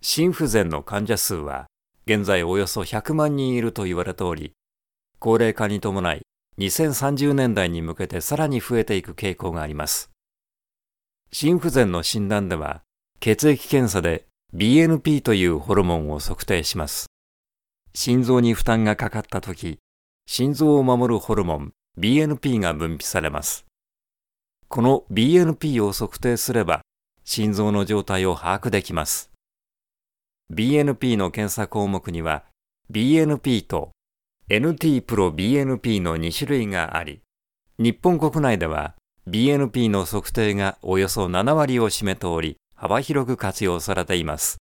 心不全の患者数は現在およそ100万人いると言われており、高齢化に伴い2030年代に向けてさらに増えていく傾向があります。心不全の診断では、血液検査で BNP というホルモンを測定します。心臓に負担がかかったとき、心臓を守るホルモン BNP が分泌されます。この BNP を測定すれば、心臓の状態を把握できます。BNP の検査項目には、BNP と NT-proBNP の2種類があり、日本国内では BNP の測定がおよそ7割を占めており、幅広く活用されています。